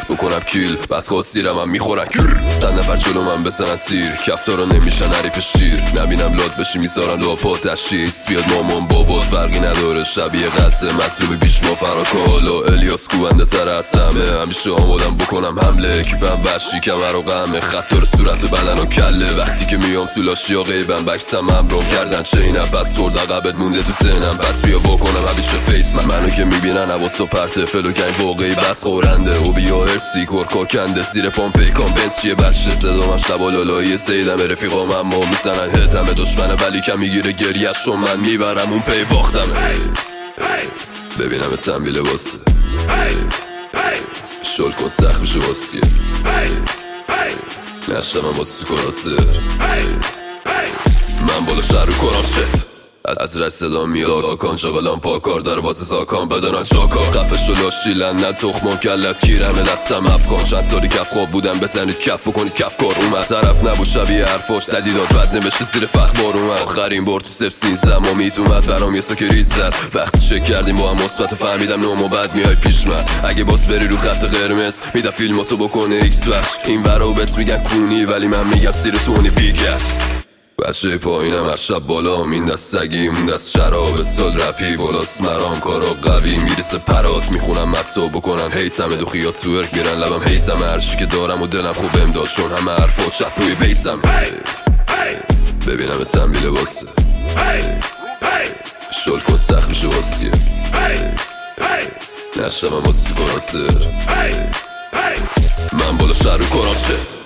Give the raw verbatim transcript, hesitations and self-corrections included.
بکنم کیل بعد خواستیرم هم میخورن صد نفر جلو من بزنن تیر کفتارا نمیشن حریف شیر نبینم لات بشی میذارن دو پا تشخیص بیاد مامان بابات فرقی نداره شبیه قصه مصروبی بیش ما فراکال و الیاس کوبنده تر از همه همیشه آمادم بکنم حمله کیپم وحشی کمر و غمه خطار صورت بدن و کله وقتی که میام تو لاشی ها غیبم بکسم امرام کردن چینم بس برد عقبت مونده تو سنم بس بیا واکنم همیشه فیس من منو که میبینن حواس و پرته فلو گنگ واقعی بس خورنده و بیا هرسی کرکا کنده زیر پام پیکان بنز چیه بچه صدامم شبا لالایی سیدم رفیقام اما میزنن هدمه دشمنه ولی کم میگیره گریه شو من میبرم اون پی باختمه ببینم تنبیل لباسه شل کن سخت میشه باسکه نشتم با سکراته من بالا شهر رو کنم شت از رش صدا میاد آکان شاغلان پاکار داره واسه ساکان بدنان چاکار خفش و لاشیلن نه تخمام کلت کیرمه دستم افغان چند سالی کف خواب بودم بزنید کف و کنید کف کار اومد طرف نبود شبیه حرفاش ددیداد بد نمیشه زیر فخ بار اومد آخرین بار تو صفر سیزده ما میت اومد برام یه ساک ریز زد وقتی چک کردیم با هم مثبت فهمیدم نوم و بعد میای پیش من اگه باز بری رو خط قرمز میدم فیلماتو بکنه ایکس بخش این ورا بهت میگن کونی ولی من میگم سیر تونی بیگس بچه پایینم هر شب بالا این دست سگی اون دست شراب سال رپی بالاست مرام کارا قوی میرسه پرات میخونم مطا بکنم هیتم دو خیات سورک میرن لبم هیزم هرچی که دارم و دلم خوب امداد چون همه حرفات چپ روی بیسم ببینم تنبیل لباسه شل کن سخت میشه باسکه نشتم با سکراته من بالا شهر رو کنم شت